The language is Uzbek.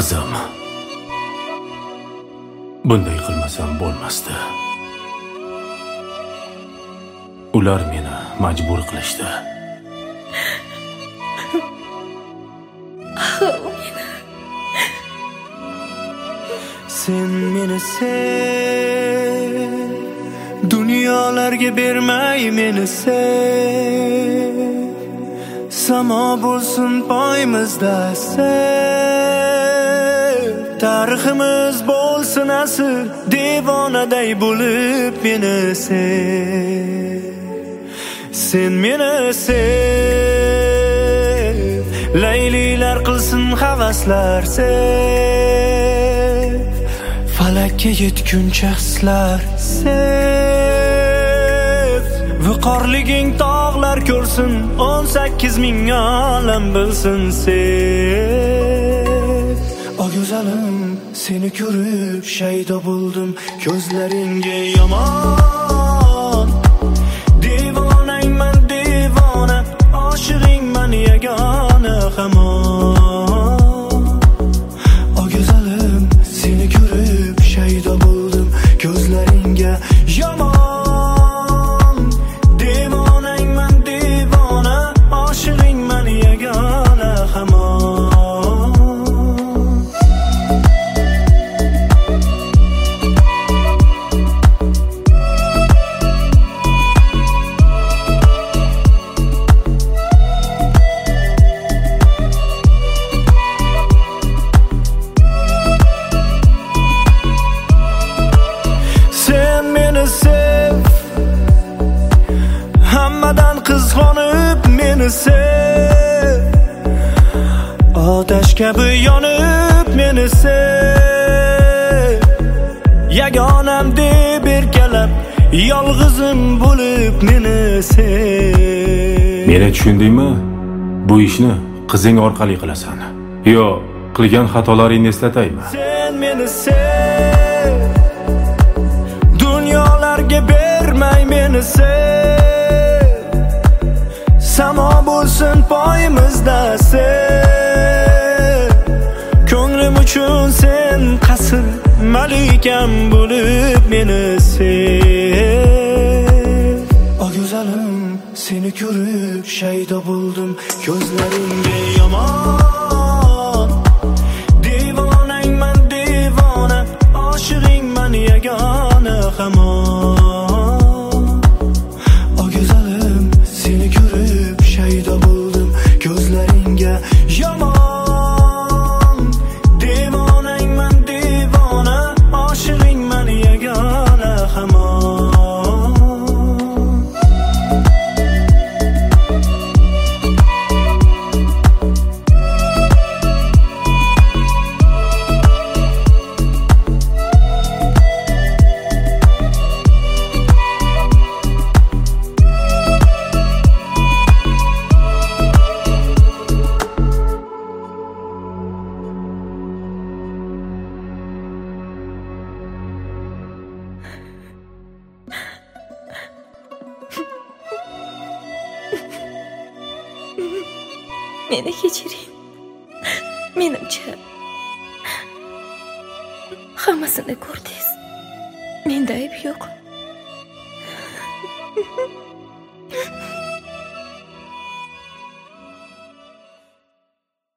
Qizim, bunday qilmasam bo'lmasdi. Ular meni majbur qilishdi. Sen meni sev, dunyolarga bermay meni sev. Samo bo'lsin poyimizda sev. Tariximiz bo'lsin asr, devonaday bo'lib meni sev. Sen meni sev, laylilar qilsin havaslar sev. Falakka yetguncha hislar sev. Viqorliging tog'lar ko'rsin, 18 ming olam bilsin sev. O go'zalim, seni ko'rib shaydo bo'ldim, ko'zlaringga yomon. Devonangman devona, oshig'ingman yagona hamon. O go'zalim, seni ko'rib shaydo bo'ldim, ko'zlaringga yomon. Devonangman devona, oshig'ingman yagona hamon. Qizg'onib meni sev, otash kabi yonib meni sev. Yagonam deb erkalab, yolg'izim bo'lib meni sev. Meni tushundingmi? Bu ishni qizing orqali qilasan. Yo, qilgan xatolaringni eslataymi? Sen meni sev, dunyolarga bermay meni sev. Samo bo'lsin poyimizda sev. Ko'nglim uchun sen qasr, malikam bo'lib meni sev. O go'zalim, seni ko'rib shaydo bo'ldim, ko'zlaringga yomon. Devonangman devona, oshig'ingman yagona hamon. O go'zalim, seni ko'rib shaydo bo'ldim, ko'zlaringga yomon. Devonangman devona, oshig'ingman yagona hamon. Meni kechiring. Menimcha hammasini ko'rdingiz. Menda ayb yo'q.